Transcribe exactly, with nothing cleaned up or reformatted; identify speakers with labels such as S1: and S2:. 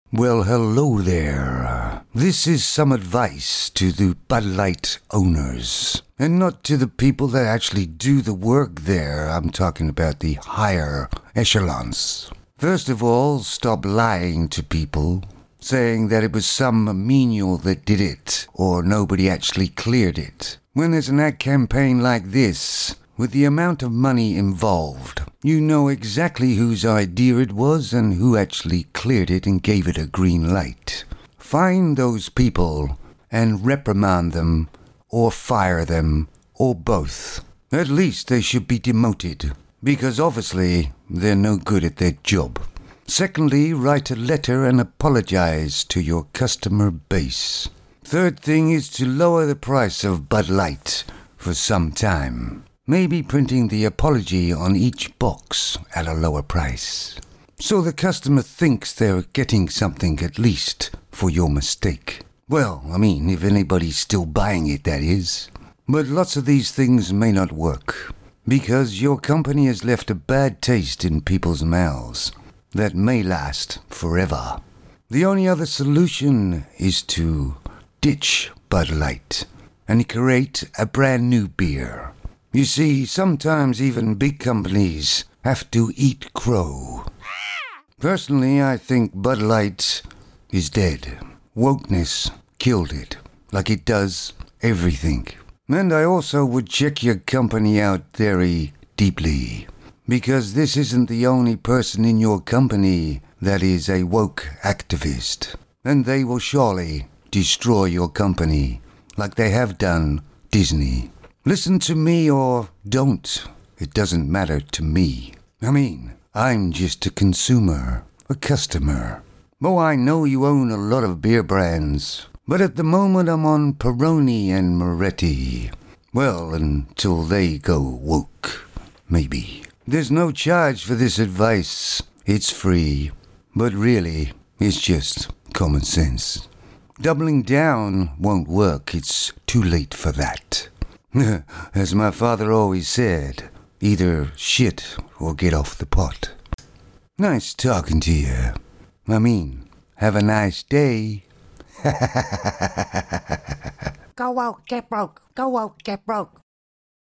S1: Well, hello there. This is some advice to the Bud Light owners, and not to the people that actually do the work there. I'm talking about the higher echelons. First of all, stop lying to people, saying that it was some menial that did it, or nobody actually cleared it. When there's an ad campaign like this, with the amount of money involved, you know exactly whose idea it was and who actually cleared it and gave it a green light. Find those people and reprimand them, or fire them, or both. At least they should be demoted, because obviously they're no good at their job. Secondly, write a letter and apologize to your customer base. Third thing is to lower the price of Bud Light for some time. Maybe printing the apology on each box at a lower price, so the customer thinks they're getting something at least for your mistake. Well, I mean, if anybody's still buying it, that is. But lots of these things may not work, because your company has left a bad taste in people's mouths that may last forever. The only other solution is to ditch Bud Light and create a brand new beer. You see, sometimes even big companies have to eat crow. Personally, I think Bud Light is dead. Wokeness killed it, like it does everything. And I also would check your company out very deeply, because this isn't the only person in your company that is a woke activist. And they will surely destroy your company, like they have done Disney. Listen to me or don't. It doesn't matter to me. I mean, I'm just a consumer, a customer. Oh, I know you own a lot of beer brands, but at the moment I'm on Peroni and Moretti. Well, until they go woke, maybe. There's no charge for this advice. It's free. But really, it's just common sense. Doubling down won't work. It's too late for that. As my father always said, either shit or get off the pot. Nice talking to you. I mean, have a nice day.
S2: Go out, get broke. Go out, get broke.